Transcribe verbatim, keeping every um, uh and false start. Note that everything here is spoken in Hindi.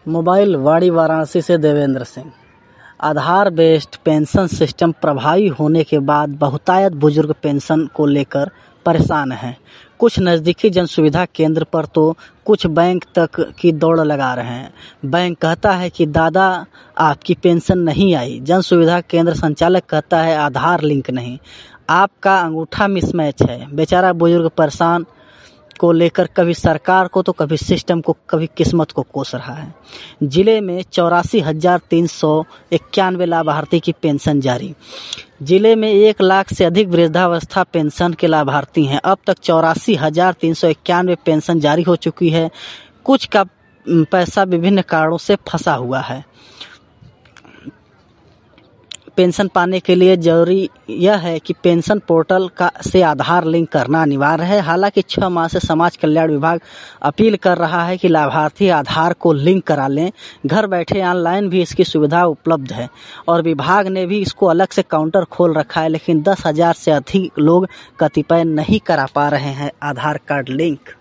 मोबाइल वाड़ी वाराणसी से Devendra Singh. Aadhaar based pension system प्रभावी होने के बाद बहुतायत बुजुर्ग पेंशन को लेकर परेशान हैं। कुछ नज़दीकी जन सुविधा केंद्र पर तो कुछ बैंक तक की दौड़ लगा रहे हैं। बैंक कहता है कि दादा आपकी पेंशन नहीं आई, जन सुविधा केंद्र संचालक कहता है आधार लिंक नहीं। आपका अंगूठा मिसमैच है। बेचारा बुजुर्ग परेशान को लेकर कभी सरकार को तो कभी सिस्टम को, कभी किस्मत को कोस रहा है। जिले में चौरासी हजार तीन सौ इक्यानवे लाभार्थी की पेंशन जारी। जिले में एक लाख से अधिक वृद्धावस्था पेंशन के लाभार्थी हैं। अब तक चौरासी हजार तीन सौ इक्यानवे पेंशन जारी हो चुकी है। कुछ का पैसा विभिन्न कारणों से फंसा हुआ है। पेंशन पाने के लिए जरूरी यह है कि पेंशन पोर्टल का से आधार लिंक करना अनिवार्य है। हालांकि छह माह से समाज कल्याण विभाग अपील कर रहा है कि लाभार्थी आधार को लिंक करा लें। घर बैठे ऑनलाइन भी इसकी सुविधा उपलब्ध है और विभाग ने भी इसको अलग से काउंटर खोल रखा है, लेकिन दस हजार से अधिक लोग कतिपय नहीं करा पा रहे हैं आधार कार्ड लिंक।